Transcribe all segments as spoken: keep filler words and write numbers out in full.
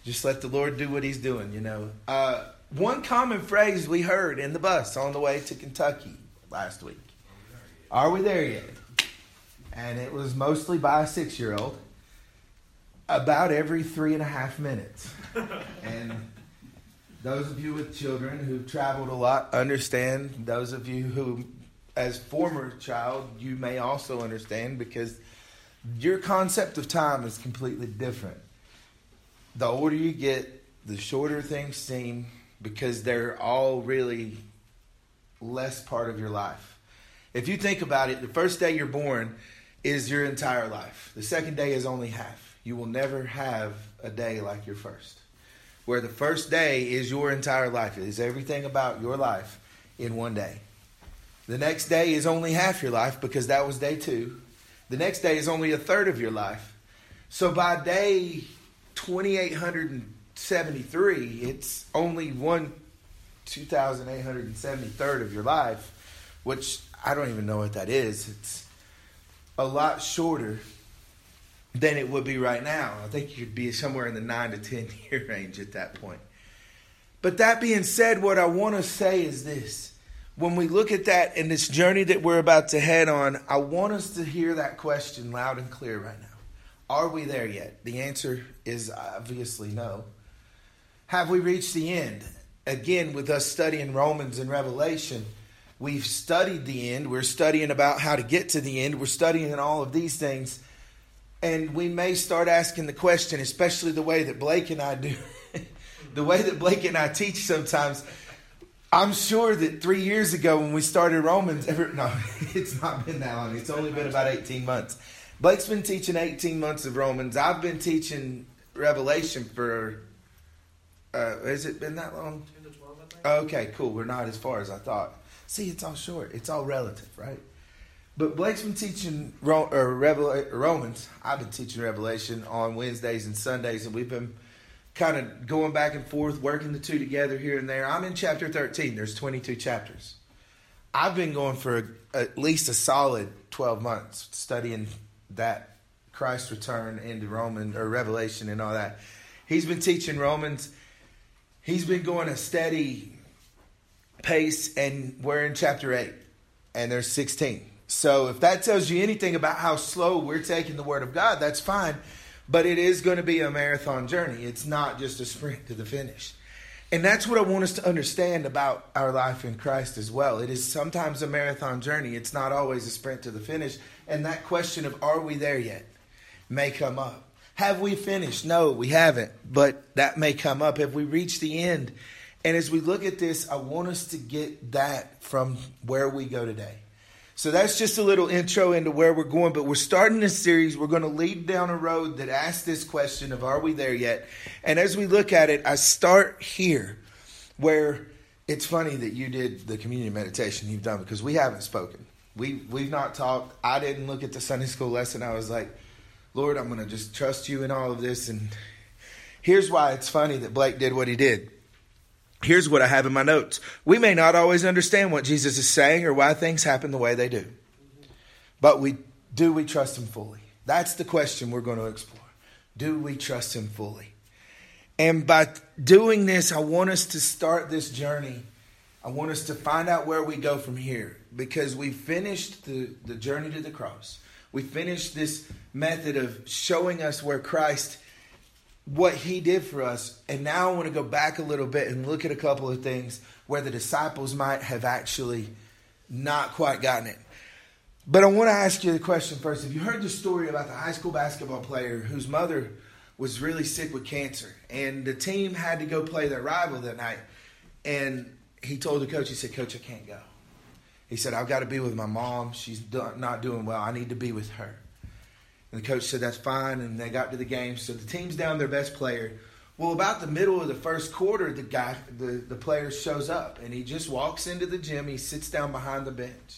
Just let the Lord do what he's doing, you know. Uh, one common phrase we heard in the bus on the way to Kentucky last week. Are we there yet? And it was mostly by a six-year-old. About every three and a half minutes. And those of you with children who've traveled a lot understand. Those of you who, as former child, you may also understand, because your concept of time is completely different. The older you get, the shorter things seem, because they're all really less part of your life. If you think about it, the first day you're born is your entire life. The second day is only half. You will never have a day like your first. Where the first day is your entire life. It is everything about your life in one day. The next day is only half your life, because that was day two. The next day is only a third of your life. So by day twenty-eight seventy-three, it's only one two thousand eight hundred seventy-third of your life, which I don't even know what that is. It's a lot shorter than it would be right now. I think you'd be somewhere in the nine to ten year range at that point. But that being said, what I want to say is this. When we look at that in this journey that we're about to head on, I want us to hear that question loud and clear right now. Are we there yet? The answer is obviously no. Have we reached the end? Again, with us studying Romans and Revelation, we've studied the end. We're studying about how to get to the end. We're studying all of these things. And we may start asking the question, especially the way that Blake and I do, the way that Blake and I teach sometimes. I'm sure that three years ago when we started Romans, ever, no, it's not been that long. It's only been about eighteen months. Blake's been teaching eighteen months of Romans. I've been teaching Revelation for, uh, has it been that long? ten to twelve, I think. Okay, cool. We're not as far as I thought. See, it's all short. It's all relative, right? But Blake's been teaching Ro- or Revel- Romans. I've been teaching Revelation on Wednesdays and Sundays, and we've been kind of going back and forth, working the two together here and there. I'm in chapter thirteen. There's twenty-two chapters. I've been going for a, at least a solid twelve months studying that Christ's return into Roman or Revelation and all that. He's been teaching Romans. He's been going a steady pace, and we're in chapter eight, and there's sixteen. So if that tells you anything about how slow we're taking the Word of God, that's fine. But it is going to be a marathon journey. It's not just a sprint to the finish. And that's what I want us to understand about our life in Christ as well. It is sometimes a marathon journey. It's not always a sprint to the finish. And that question of, are we there yet, may come up. Have we finished? No, we haven't. But that may come up. Have we reached the end? And as we look at this, I want us to get that from where we go today. So that's just a little intro into where we're going. But we're starting this series. We're going to lead down a road that asks this question of, are we there yet? And as we look at it, I start here where it's funny that you did the communion meditation you've done, because we haven't spoken. We, we've not talked. I didn't look at the Sunday school lesson. I was like, Lord, I'm going to just trust you in all of this. And here's why it's funny that Blake did what he did. Here's what I have in my notes. We may not always understand what Jesus is saying or why things happen the way they do. But we do we trust him fully? That's the question we're going to explore. Do we trust him fully? And by doing this, I want us to start this journey. I want us to find out where we go from here. Because we finished the, the journey to the cross. We finished this method of showing us where Christ, what he did for us. And now I want to go back a little bit and look at a couple of things where the disciples might have actually not quite gotten it. But I want to ask you the question first. Have you heard the story about the high school basketball player whose mother was really sick with cancer? And the team had to go play their rival that night. And he told the coach, he said, Coach, I can't go. He said, I've got to be with my mom. She's not doing well. I need to be with her. And the coach said, that's fine. And they got to the game. So the team's down their best player. Well, about the middle of the first quarter, the guy, the, the player shows up. And he just walks into the gym. He sits down behind the bench.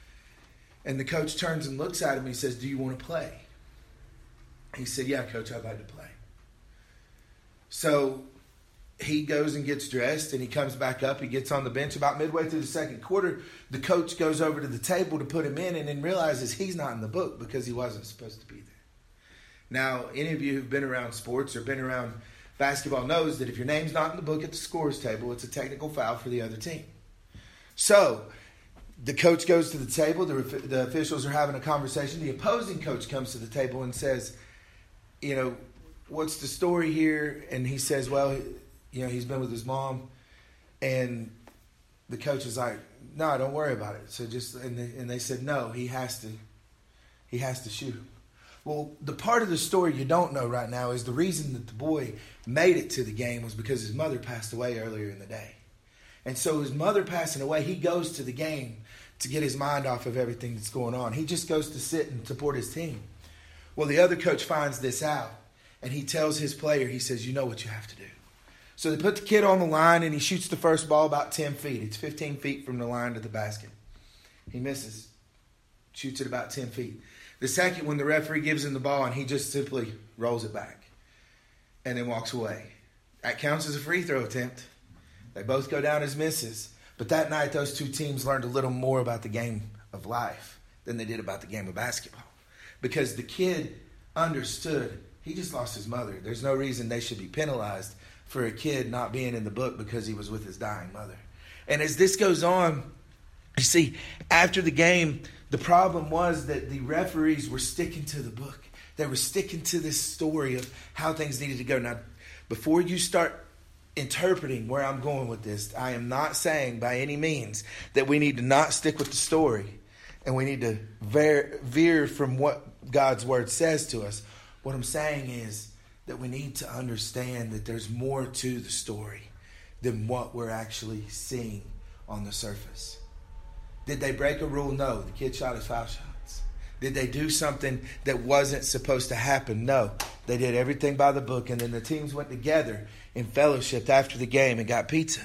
And the coach turns and looks at him. He says, do you want to play? He said, yeah, Coach, I'd like to play. So he goes and gets dressed, and he comes back up. He gets on the bench. About midway through the second quarter, the coach goes over to the table to put him in and then realizes he's not in the book because he wasn't supposed to be there. Now, any of you who've been around sports or been around basketball knows that if your name's not in the book at the scores table, it's a technical foul for the other team. So the coach goes to the table. The, the officials are having a conversation. The opposing coach comes to the table and says, you know, what's the story here? And he says, well, you know, he's been with his mom. And the coach is like, no, don't worry about it. So just, and they, and they said, no, he has to, he has to shoot him. Well, the part of the story you don't know right now is the reason that the boy made it to the game was because his mother passed away earlier in the day. And so his mother passing away, he goes to the game to get his mind off of everything that's going on. He just goes to sit and support his team. Well, the other coach finds this out, and he tells his player, he says, you know what you have to do. So they put the kid on the line, and he shoots the first ball about ten feet. It's fifteen feet from the line to the basket. He misses. Shoots it about ten feet. The second one, the referee gives him the ball, and he just simply rolls it back and then walks away. That counts as a free throw attempt. They both go down as misses. But that night, those two teams learned a little more about the game of life than they did about the game of basketball. Because the kid understood he just lost his mother. There's no reason they should be penalized for a kid not being in the book because he was with his dying mother. And as this goes on, you see, after the game, the problem was that the referees were sticking to the book. They were sticking to this story of how things needed to go. Now, before you start interpreting where I'm going with this, I am not saying by any means that we need to not stick with the story and we need to veer, veer from what God's word says to us. What I'm saying is that we need to understand that there's more to the story than what we're actually seeing on the surface. Did they break a rule? No. The kid shot his foul shots. Did they do something that wasn't supposed to happen? No. They did everything by the book, and then the teams went together in fellowship after the game and got pizza.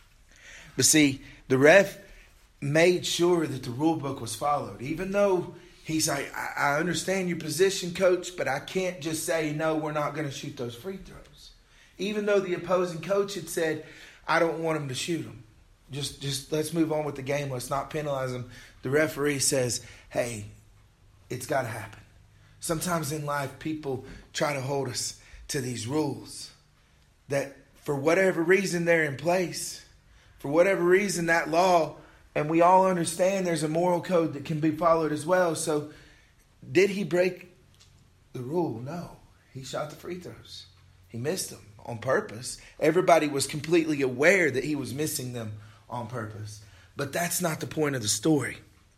But see, the ref made sure that the rule book was followed. Even though he's like, I, I understand your position, coach, but I can't just say, no, we're not going to shoot those free throws. Even though the opposing coach had said, I don't want him to shoot them. Just, just let's move on with the game. Let's not penalize them. The referee says, hey, it's got to happen. Sometimes in life, people try to hold us to these rules that for whatever reason they're in place. For whatever reason, that law, and we all understand there's a moral code that can be followed as well. So did he break the rule? No. He shot the free throws. He missed them on purpose. Everybody was completely aware that he was missing them on purpose. But that's not the point of the story.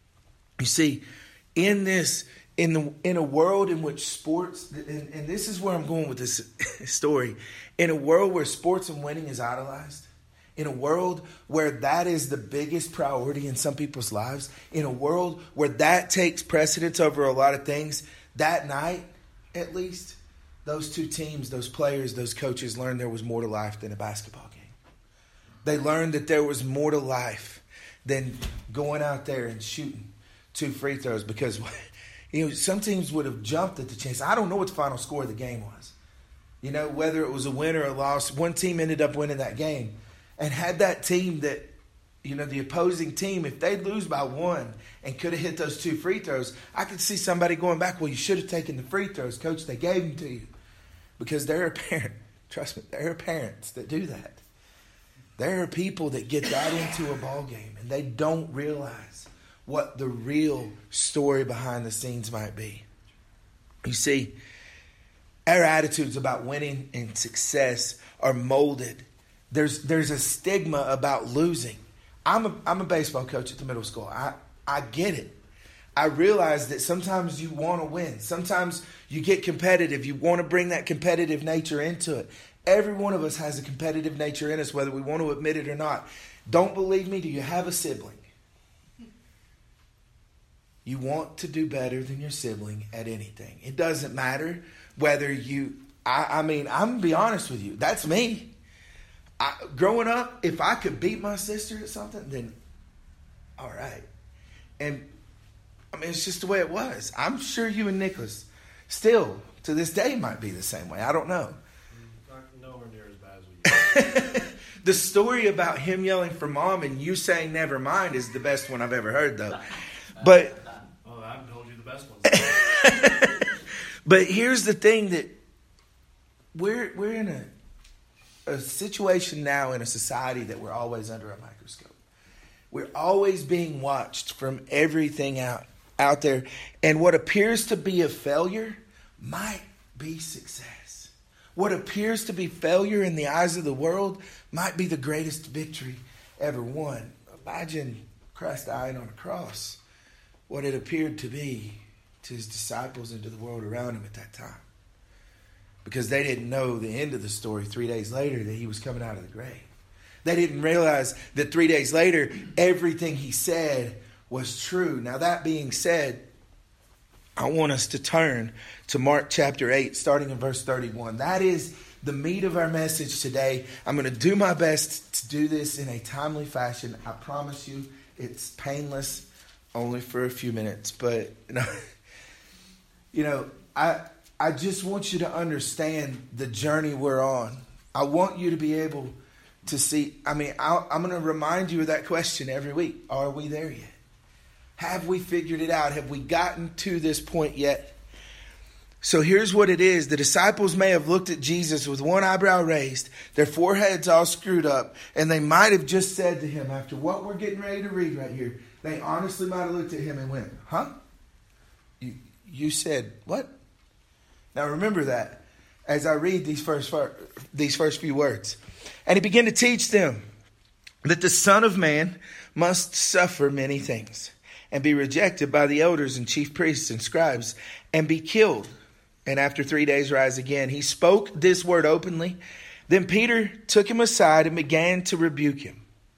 You see, in this, in the in a world in which sports, and, and this is where I'm going with this story, in a world where sports and winning is idolized, in a world where that is the biggest priority in some people's lives, in a world where that takes precedence over a lot of things, that night, at least, those two teams, those players, those coaches learned there was more to life than a basketball game. They learned that there was more to life than going out there and shooting two free throws because, you know, some teams would have jumped at the chance. I don't know what the final score of the game was. You know, whether it was a win or a loss, one team ended up winning that game. And had that team that, you know, the opposing team, if they lose by one and could have hit those two free throws, I could see somebody going back, well, you should have taken the free throws, coach. They gave them to you. Because there are parents, trust me, there are parents that do that. There are people that get that into a ball game and they don't realize what the real story behind the scenes might be. You see, our attitudes about winning and success are molded. There's there's a stigma about losing. I'm a I'm a baseball coach at the middle school. I, I get it. I realize that sometimes you want to win. Sometimes you get competitive. You want to bring that competitive nature into it. Every one of us has a competitive nature in us, whether we want to admit it or not. Don't believe me? Do you have a sibling? You want to do better than your sibling at anything. It doesn't matter whether you, I, I mean, I'm going to be honest with you. That's me. I, growing up, if I could beat my sister at something, then all right. And I mean, it's just the way it was. I'm sure you and Nicholas still, to this day, might be the same way. I don't know. Nowhere near as bad as we used. The story about him yelling for mom and you saying never mind is the best one I've ever heard, though. But oh, I haven't told you the best one. But here's the thing that we're we're in a a situation now in a society that we're always under a microscope. We're always being watched from everything out, out there. And what appears to be a failure might be success. What appears to be failure in the eyes of the world might be the greatest victory ever won. Imagine Christ dying on a cross, what it appeared to be to his disciples and to the world around him at that time. Because they didn't know the end of the story three days later that he was coming out of the grave. They didn't realize that three days later, everything he said was true. Now, that being said, I want us to turn to Mark chapter eight, starting in verse thirty-one. That is the meat of our message today. I'm going to do my best to do this in a timely fashion. I promise you it's painless, only for a few minutes. But, you know, you know I, I just want you to understand the journey we're on. I want you to be able to see. I mean, I'll, I'm going to remind you of that question every week. Are we there yet? Have we figured it out? Have we gotten to this point yet? So here's what it is. The disciples may have looked at Jesus with one eyebrow raised, their foreheads all screwed up, and they might have just said to him, after what we're getting ready to read right here, they honestly might have looked at him and went, huh? You, you said what? Now remember that as I read these first, these first few words. And he began to teach them that the Son of Man must suffer many things and be rejected by the elders and chief priests and scribes and be killed, and after three days rise again. He spoke this word openly. Then Peter took him aside and began to rebuke him.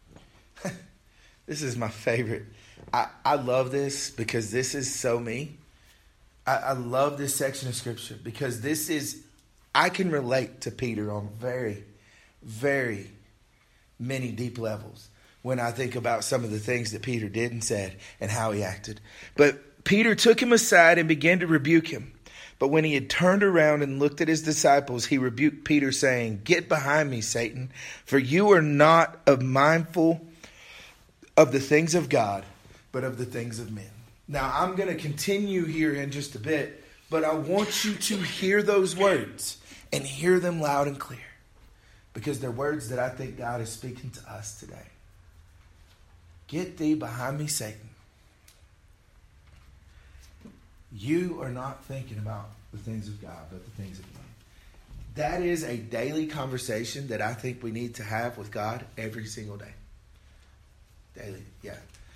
This is my favorite. I, I love this because this is so me. I, I love this section of scripture because this is, I can relate to Peter on very, very many deep levels when I think about some of the things that Peter did and said and how he acted. But Peter took him aside and began to rebuke him. But when he had turned around and looked at his disciples, he rebuked Peter, saying, "Get behind me, Satan, for you are not of mindful of the things of God, but of the things of men." Now, I'm going to continue here in just a bit, but I want you to hear those words and hear them loud and clear, because they're words that I think God is speaking to us today. Get thee behind me, Satan. You are not thinking about the things of God, but the things of man. That is a daily conversation that I think we need to have with God every single day. Daily, yeah.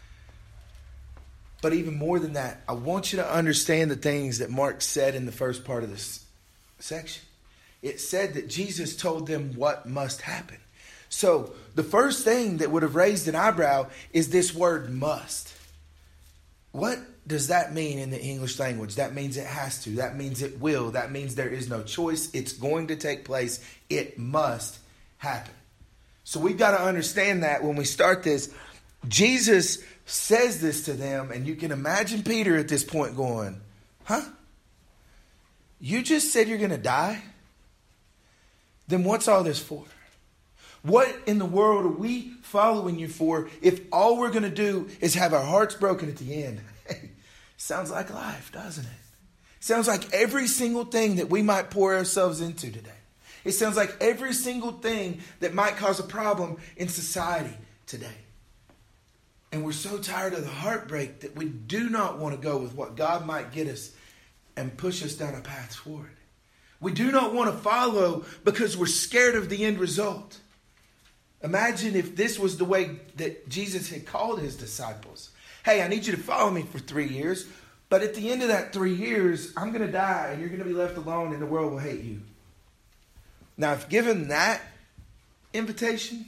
But even more than that, I want you to understand the things that Mark said in the first part of this section. It said that Jesus told them what must happen. So the first thing that would have raised an eyebrow is this word must. What does that mean in the English language? That means it has to. That means it will. That means there is no choice. It's going to take place. It must happen. So we've got to understand that when we start this. Jesus says this to them, and you can imagine Peter at this point going, huh? You just said you're going to die? Then what's all this for? What in the world are we following you for if all we're going to do is have our hearts broken at the end? Sounds like life, doesn't it? Sounds like every single thing that we might pour ourselves into today. It sounds like every single thing that might cause a problem in society today. And we're so tired of the heartbreak that we do not want to go with what God might get us and push us down a path forward. We do not want to follow because we're scared of the end result. Imagine if this was the way that Jesus had called his disciples. Hey, I need you to follow me for three years, but at the end of that three years, I'm going to die and you're going to be left alone and the world will hate you. Now, if given that invitation,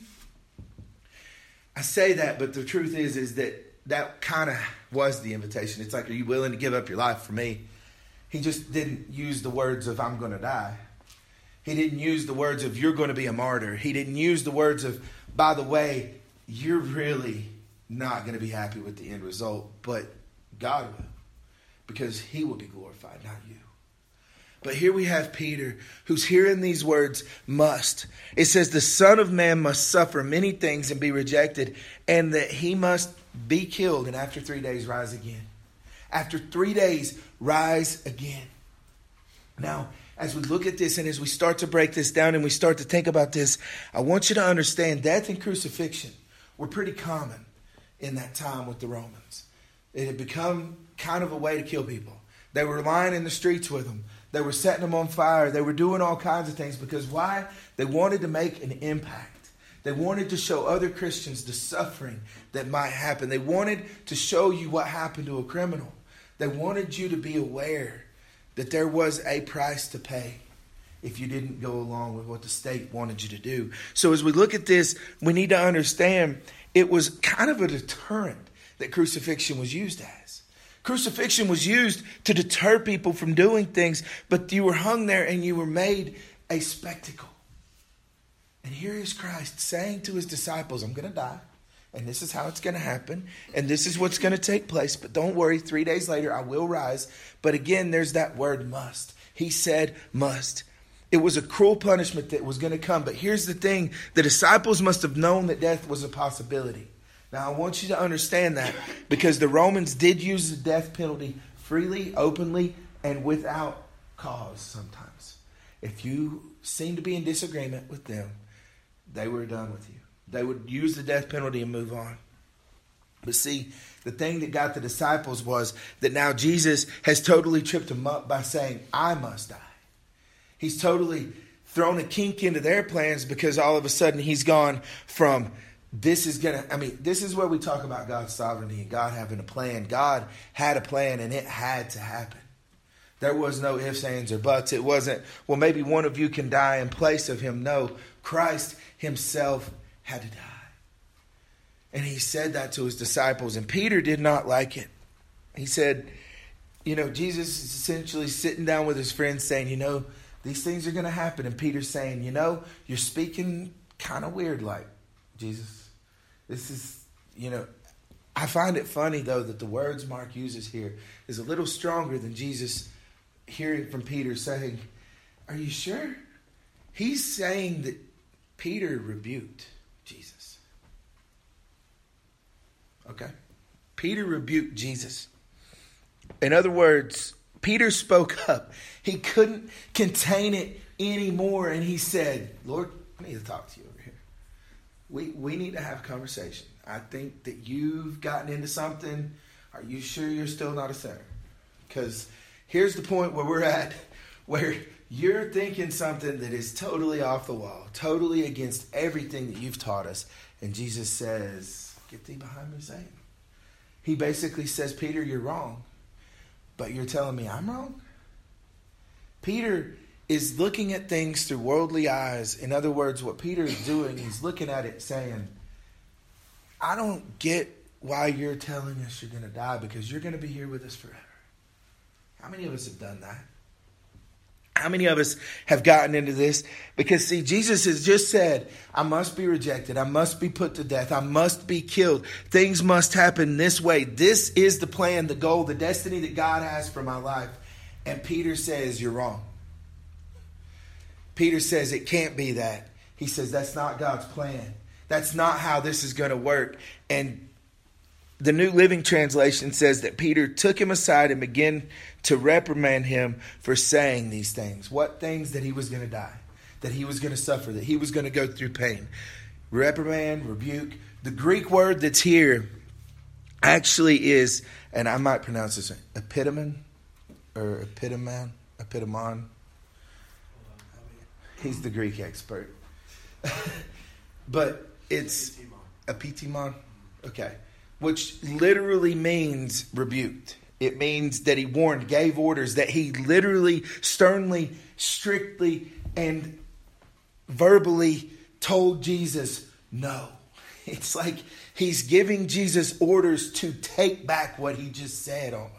I say that, but the truth is, is that that kind of was the invitation. It's like, are you willing to give up your life for me? He just didn't use the words of I'm going to die. He didn't use the words of you're going to be a martyr. He didn't use the words of, by the way, you're really not going to be happy with the end result, but God will, because he will be glorified, not you. But here we have Peter, who's hearing these words, must. It says the Son of Man must suffer many things and be rejected, and that he must be killed, and after three days rise again. After three days, rise again. Now, as we look at this and as we start to break this down and we start to think about this, I want you to understand death and crucifixion were pretty common in that time with the Romans. It had become kind of a way to kill people. They were lying in the streets with them. They were setting them on fire. They were doing all kinds of things because why? They wanted to make an impact. They wanted to show other Christians the suffering that might happen. They wanted to show you what happened to a criminal. They wanted you to be aware that there was a price to pay if you didn't go along with what the state wanted you to do. So as we look at this, we need to understand it was kind of a deterrent that crucifixion was used as. Crucifixion was used to deter people from doing things, but you were hung there and you were made a spectacle. And here is Christ saying to his disciples, I'm going to die, and this is how it's going to happen, and this is what's going to take place, but don't worry, three days later I will rise. But again, there's that word must. He said must. It was a cruel punishment that was going to come, but here's the thing. The disciples must have known that death was a possibility. Now, I want you to understand that because the Romans did use the death penalty freely, openly, and without cause sometimes. If you seem to be in disagreement with them, they were done with you. They would use the death penalty and move on. But see, the thing that got the disciples was that now Jesus has totally tripped them up by saying, I must die. He's totally thrown a kink into their plans because all of a sudden he's gone from this is going to, I mean, this is where we talk about God's sovereignty and God having a plan. God had a plan and it had to happen. There was no ifs, ands, or buts. It wasn't, well, maybe one of you can die in place of him. No, Christ himself had to die. And he said that to his disciples. And Peter did not like it. He said, you know, Jesus is essentially sitting down with his friends saying, you know, these things are going to happen. And Peter's saying, you know, you're speaking kind of weird like, Jesus. This is, you know, I find it funny, though, that the words Mark uses here is a little stronger than Jesus hearing from Peter saying, are you sure? He's saying that Peter rebuked Jesus. Okay? Peter rebuked Jesus. In other words, Peter spoke up. He couldn't contain it anymore. And he said, Lord, I need to talk to you over here. We, we need to have a conversation. I think that you've gotten into something. Are you sure you're still not a sinner? Because here's the point where we're at, where you're thinking something that is totally off the wall, totally against everything that you've taught us. And Jesus says, get thee behind me, Satan. He basically says, Peter, you're wrong. But you're telling me I'm wrong? Peter is looking at things through worldly eyes. In other words, what Peter is doing, he's looking at it saying, I don't get why you're telling us you're going to die because you're going to be here with us forever. How many of us have done that? How many of us have gotten into this? Because, see, Jesus has just said, I must be rejected. I must be put to death. I must be killed. Things must happen this way. This is the plan, the goal, the destiny that God has for my life. And Peter says, you're wrong. Peter says, it can't be that. He says, that's not God's plan. That's not how this is going to work. And the New Living Translation says that Peter took him aside and began to reprimand him for saying these things. What things? That he was going to die, that he was going to suffer, that he was going to go through pain. Reprimand, rebuke. The Greek word that's here actually is, and I might pronounce this, epitomen or epitoman, epitomon. He's the Greek expert. But it's epitomon. Okay. Which literally means rebuked. It means that he warned, gave orders, that he literally, sternly, strictly, and verbally told Jesus no. It's like he's giving Jesus orders to take back what he just said almost.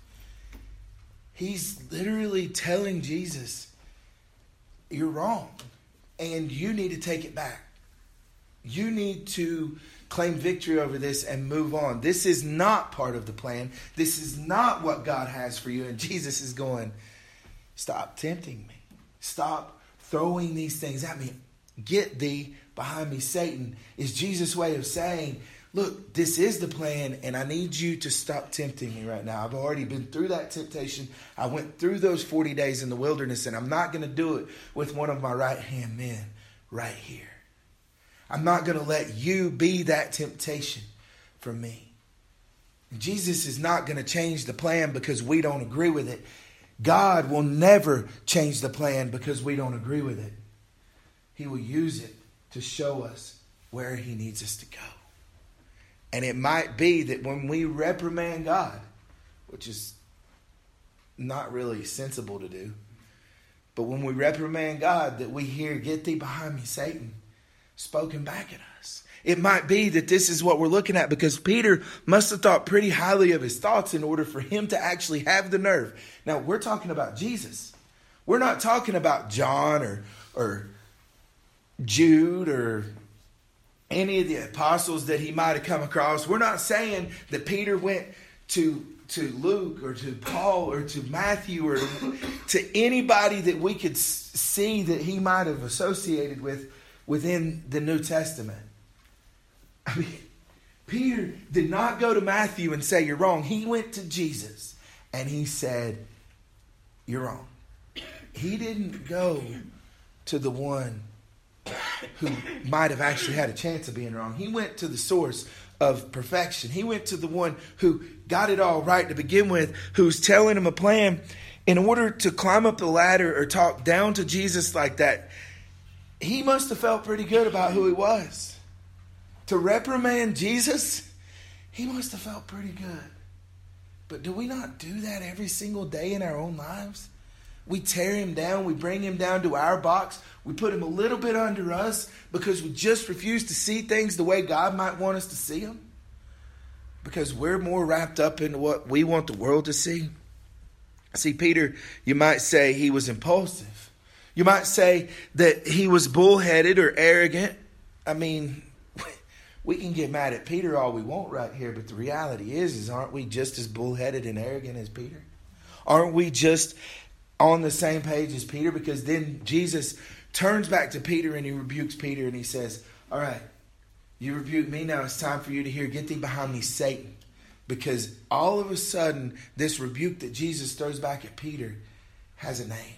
He's literally telling Jesus, you're wrong, and you need to take it back. You need to claim victory over this and move on. This is not part of the plan. This is not what God has for you. And Jesus is going, stop tempting me. Stop throwing these things at me. Get thee behind me, Satan, is Jesus' way of saying, look, this is the plan, and I need you to stop tempting me right now. I've already been through that temptation. I went through those forty days in the wilderness, and I'm not going to do it with one of my right-hand men right here. I'm not going to let you be that temptation for me. And Jesus is not going to change the plan because we don't agree with it. God will never change the plan because we don't agree with it. He will use it to show us where he needs us to go. And it might be that when we reprimand God, which is not really sensible to do, but when we reprimand God, that we hear, "Get thee behind me, Satan," spoken back at us. It might be that this is what we're looking at, because Peter must have thought pretty highly of his thoughts in order for him to actually have the nerve. Now, we're talking about Jesus. We're not talking about John or, or Jude or any of the apostles that he might have come across. We're not saying that Peter went to, to Luke or to Paul or to Matthew or to anybody that we could see that he might have associated with within the New Testament. I mean, Peter did not go to Matthew and say, "You're wrong." He went to Jesus and he said, "You're wrong." He didn't go to the one who might have actually had a chance of being wrong. He went to the source of perfection. He went to the one who got it all right to begin with, who's telling him a plan. In order to climb up the ladder or talk down to Jesus like that, he must have felt pretty good about who he was. To reprimand Jesus, he must have felt pretty good. But do we not do that every single day in our own lives? We tear him down. We bring him down to our box. We put him a little bit under us because we just refuse to see things the way God might want us to see them. Because we're more wrapped up in what we want the world to see. See, Peter, you might say he was impulsive. You might say that he was bullheaded or arrogant. I mean, we can get mad at Peter all we want right here, but the reality is, is aren't we just as bullheaded and arrogant as Peter? Aren't we just on the same page as Peter? Because then Jesus turns back to Peter and he rebukes Peter and he says, "All right, you rebuke me, now it's time for you to hear, get thee behind me, Satan." Because all of a sudden, this rebuke that Jesus throws back at Peter has a name.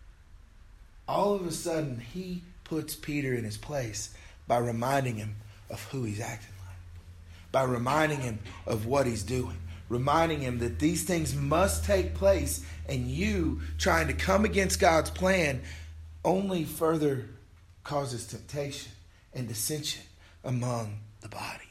All of a sudden, he puts Peter in his place by reminding him of who he's acting like. By reminding him of what he's doing. Reminding him that these things must take place, and you trying to come against God's plan only further causes temptation and dissension among the body.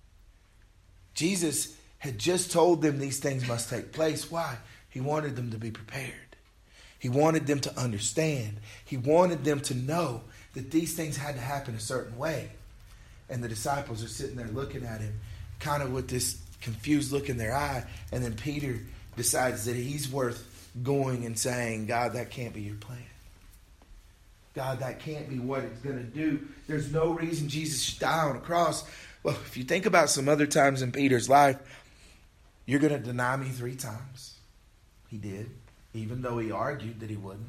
Jesus had just told them these things must take place. Why? He wanted them to be prepared. He wanted them to understand. He wanted them to know that these things had to happen a certain way. And the disciples are sitting there looking at him, kind of with this confused look in their eye. And then Peter decides that he's worth going and saying, "God, that can't be your plan. God, that can't be what it's going to do. There's no reason Jesus should die on a cross." Well, if you think about some other times in Peter's life, "You're going to deny me three times." He did, even though he argued that he wouldn't.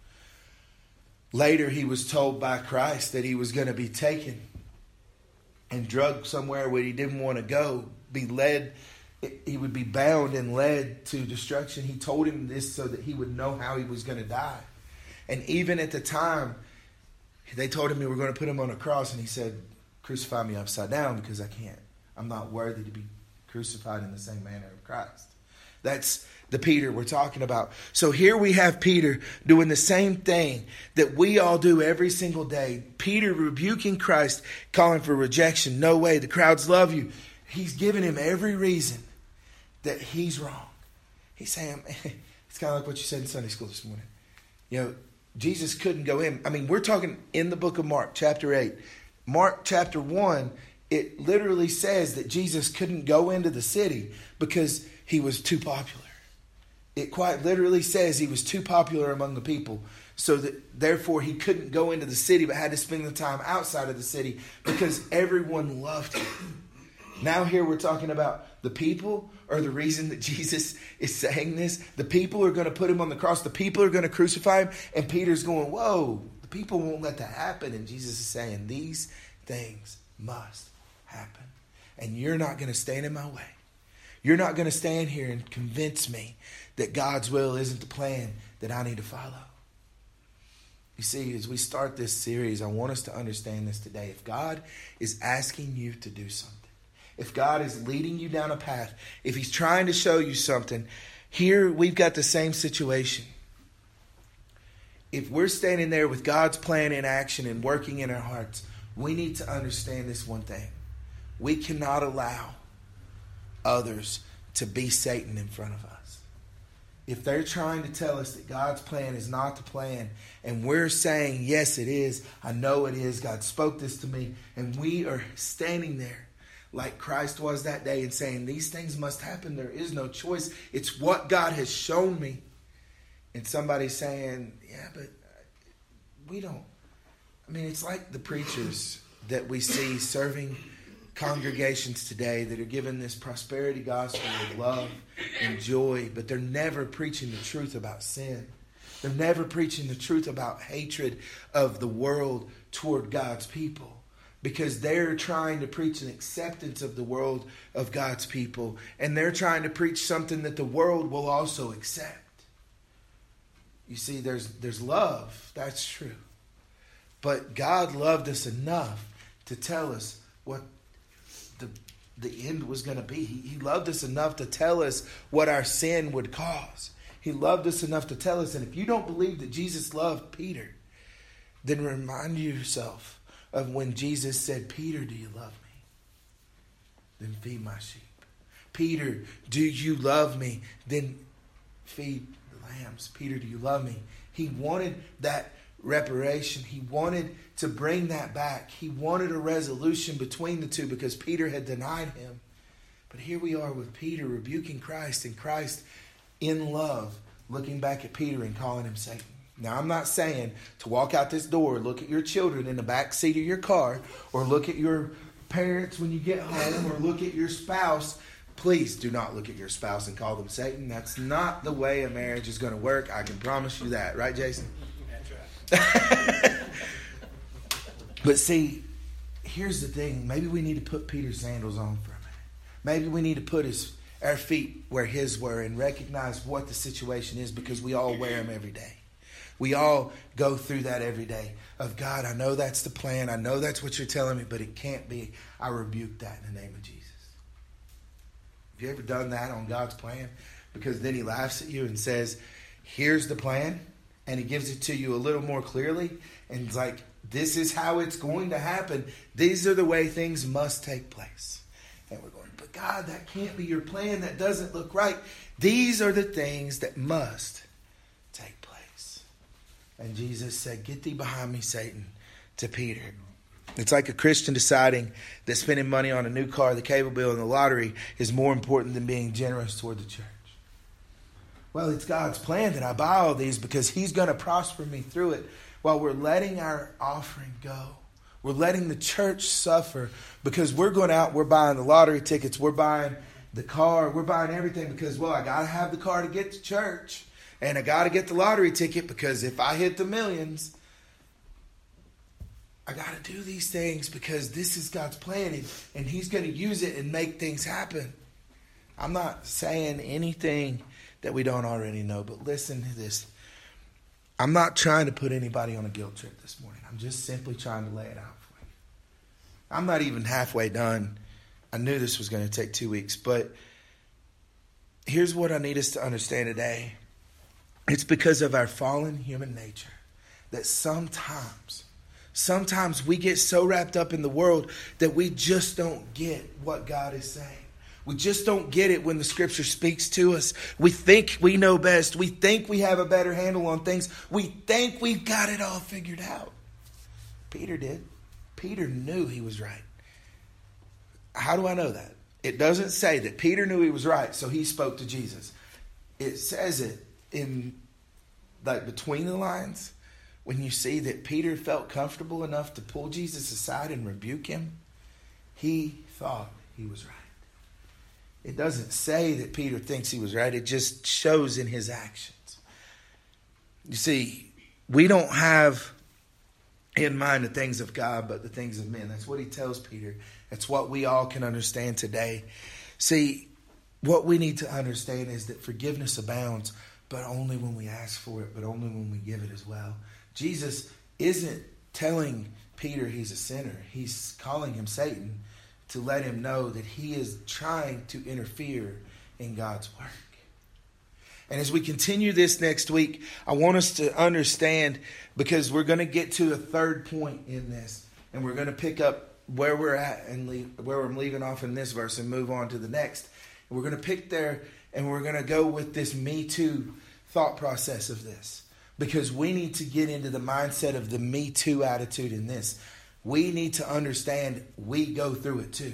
Later, he was told by Christ that he was going to be taken and drugged somewhere where he didn't want to go, be led, he would be bound and led to destruction. He told him this so that he would know how he was going to die. And even at the time, they told him they were going to put him on a cross, and he said, "Crucify me upside down because I can't. I'm not worthy to be crucified in the same manner of Christ." That's the Peter we're talking about. So here we have Peter doing the same thing that we all do every single day. Peter rebuking Christ, calling for rejection. No way, the crowds love you. He's giving him every reason that he's wrong. He's saying, it's kind of like what you said in Sunday school this morning. You know, Jesus couldn't go in. I mean, we're talking in the book of Mark, chapter eight. Mark chapter one, it literally says that Jesus couldn't go into the city because he was too popular. It quite literally says he was too popular among the people, so that therefore he couldn't go into the city but had to spend the time outside of the city because everyone loved him. Now here we're talking about the people are the reason that Jesus is saying this. The people are going to put him on the cross. The people are going to crucify him. And Peter's going, "Whoa, the people won't let that happen." And Jesus is saying these things must happen. And you're not going to stand in my way. You're not going to stand here and convince me that God's will isn't the plan that I need to follow. You see, as we start this series, I want us to understand this today. If God is asking you to do something, if God is leading you down a path, if he's trying to show you something, here we've got the same situation. If we're standing there with God's plan in action and working in our hearts, we need to understand this one thing. We cannot allow others to be Satan in front of us. If they're trying to tell us that God's plan is not the plan, and we're saying, yes, it is, I know it is, God spoke this to me, and we are standing there like Christ was that day and saying, these things must happen, there is no choice, it's what God has shown me. And somebody's saying, yeah, but we don't. I mean, it's like the preachers that we see serving congregations today that are given this prosperity gospel of love and joy, but they're never preaching the truth about sin. They're never preaching the truth about hatred of the world toward God's people, because they're trying to preach an acceptance of the world of God's people, and they're trying to preach something that the world will also accept. You see, there's there's love, that's true. But God loved us enough to tell us what the, the end was going to be. He, he loved us enough to tell us what our sin would cause. He loved us enough to tell us, and if you don't believe that Jesus loved Peter, then remind yourself of when Jesus said, Peter, do you love me? Then feed my sheep. Peter, do you love me? Then feed the lambs. Peter, do you love me? He wanted that reparation. He wanted to bring that back. He wanted a resolution between the two because Peter had denied him. But here we are with Peter rebuking Christ, and Christ in love looking back at Peter and calling him Satan. Now, I'm not saying to walk out this door, look at your children in the back seat of your car, or look at your parents when you get home, or look at your spouse. Please do not look at your spouse and call them Satan. That's not the way a marriage is going to work. I can promise you that. Right, Jason? But see, here's the thing. Maybe we need to put Peter's sandals on for a minute. Maybe we need to put his our feet where his were and recognize what the situation is, because we all wear them every day. We all go through that every day of, God, I know that's the plan. I know that's what you're telling me, but it can't be. I rebuke that in the name of Jesus. Have you ever done that on God's plan? Because then he laughs at you and says, here's the plan. And he gives it to you a little more clearly. And it's like, this is how it's going to happen. These are the way things must take place. And we're going, but God, that can't be your plan. That doesn't look right. These are the things that must take place. And Jesus said, get thee behind me, Satan, to Peter. It's like a Christian deciding that spending money on a new car, the cable bill, and the lottery is more important than being generous toward the church. Well, it's God's plan that I buy all these because he's going to prosper me through it, while we're letting our offering go. We're letting the church suffer because we're going out, we're buying the lottery tickets, we're buying the car, we're buying everything because, well, I got to have the car to get to church, and I got to get the lottery ticket because if I hit the millions, I got to do these things because this is God's plan, and, and he's going to use it and make things happen. I'm not saying anything that we don't already know, but listen to this. I'm not trying to put anybody on a guilt trip this morning. I'm just simply trying to lay it out for you. I'm not even halfway done. I knew this was going to take two weeks, but here's what I need us to understand today. It's because of our fallen human nature that sometimes, sometimes we get so wrapped up in the world that we just don't get what God is saying. We just don't get it when the scripture speaks to us. We think we know best. We think we have a better handle on things. We think we've got it all figured out. Peter did. Peter knew he was right. How do I know that? It doesn't say that Peter knew he was right, so he spoke to Jesus. It says it in, like, between the lines, when you see that Peter felt comfortable enough to pull Jesus aside and rebuke him. He thought he was right. It doesn't say that Peter thinks he was right. It just shows in his actions. You see, we don't have in mind the things of God, but the things of men. That's what he tells Peter. That's what we all can understand today. See, what we need to understand is that forgiveness abounds, but only when we ask for it, but only when we give it as well. Jesus isn't telling Peter he's a sinner. He's calling him Satan to let him know that he is trying to interfere in God's work. And as we continue this next week, I want us to understand, because we're going to get to a third point in this, and we're going to pick up where we're at and leave, where I'm leaving off in this verse and move on to the next. And we're going to pick there, and we're going to go with this Me Too thought process of this, because we need to get into the mindset of the Me Too attitude in this. We need to understand we go through it too.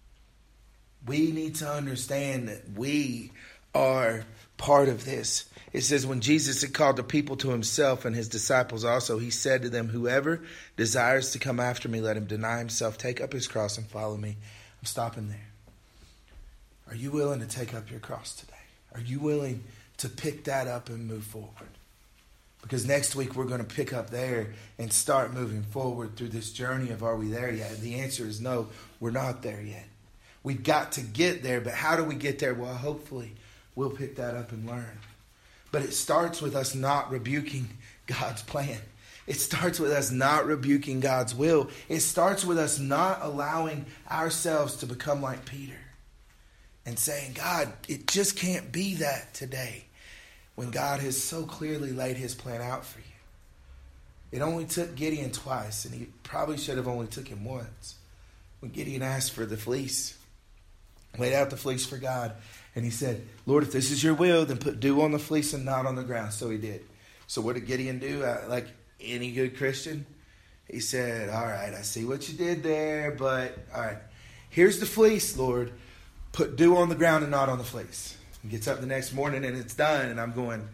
We need to understand that we are part of this. It says, when Jesus had called the people to himself and his disciples also, he said to them, whoever desires to come after me, let him deny himself, take up his cross and follow me. I'm stopping there. Are you willing to take up your cross today? Are you willing to pick that up and move forward? Because next week we're going to pick up there and start moving forward through this journey of are we there yet? And the answer is no, we're not there yet. We've got to get there, but how do we get there? Well, hopefully we'll pick that up and learn. But it starts with us not rebuking God's plan. It starts with us not rebuking God's will. It starts with us not allowing ourselves to become like Peter and saying, God, it just can't be that today, when God has so clearly laid his plan out for you. It only took Gideon twice, and he probably should have only took him once. When Gideon asked for the fleece, laid out the fleece for God, and he said, Lord, if this is your will, then put dew on the fleece and not on the ground. So he did. So what did Gideon do? Uh, like any good Christian, he said, all right, I see what you did there, but all right, here's the fleece, Lord. Put dew on the ground and not on the fleece. He gets up the next morning and it's done. And I'm going,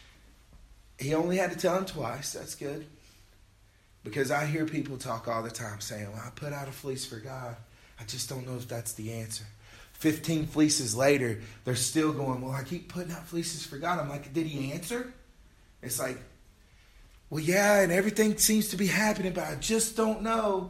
he only had to tell him twice. That's good. Because I hear people talk all the time saying, well, I put out a fleece for God. I just don't know if that's the answer. Fifteen fleeces later, they're still going, well, I keep putting out fleeces for God. I'm like, did he answer? It's like, well, yeah, and everything seems to be happening, but I just don't know.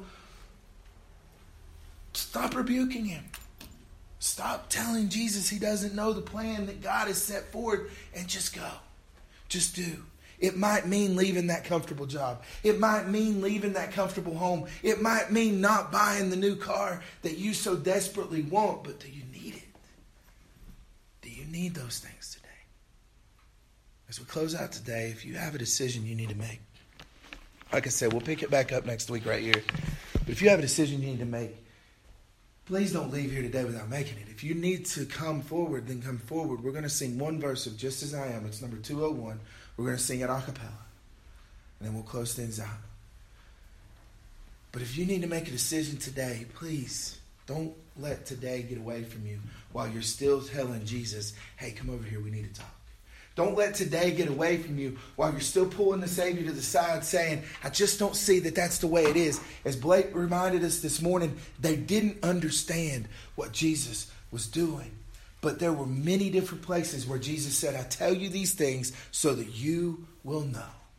Stop rebuking him. Stop telling Jesus he doesn't know the plan that God has set forward, and just go. Just do. It might mean leaving that comfortable job. It might mean leaving that comfortable home. It might mean not buying the new car that you so desperately want, but do you need it? Do you need those things today? As we close out today, if you have a decision you need to make, like I said, we'll pick it back up next week right here. But if you have a decision you need to make, please don't leave here today without making it. If you need to come forward, then come forward. We're going to sing one verse of Just As I Am. It's number two oh one. We're going to sing it a cappella. And then we'll close things out. But if you need to make a decision today, please don't let today get away from you while you're still telling Jesus, hey, come over here, we need to talk. Don't let today get away from you while you're still pulling the Savior to the side saying, I just don't see that that's the way it is. As Blake reminded us this morning, they didn't understand what Jesus was doing. But there were many different places where Jesus said, I tell you these things so that you will know.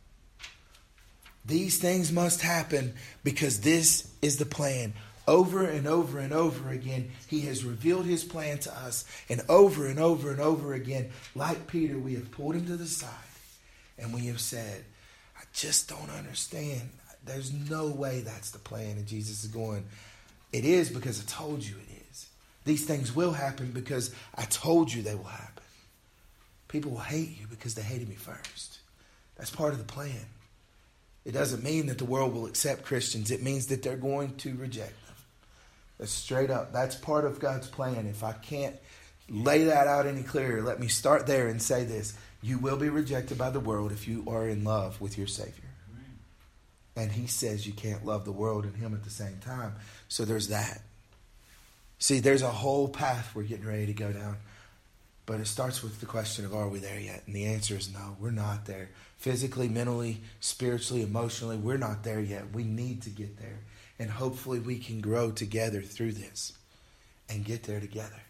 These things must happen because this is the plan. Over and over and over again, he has revealed his plan to us. And over and over and over again, like Peter, we have pulled him to the side. And we have said, I just don't understand. There's no way that's the plan. And Jesus is going, it is because I told you it is. These things will happen because I told you they will happen. People will hate you because they hated me first. That's part of the plan. It doesn't mean that the world will accept Christians. It means that they're going to reject them. That's straight up. That's part of God's plan. If I can't lay that out any clearer, let me start there and say this. You will be rejected by the world if you are in love with your Savior. Amen. And he says you can't love the world and him at the same time. So there's that. See, there's a whole path we're getting ready to go down. But it starts with the question of, are we there yet? And the answer is no, we're not there. Physically, mentally, spiritually, emotionally, we're not there yet. We need to get there. And hopefully we can grow together through this and get there together.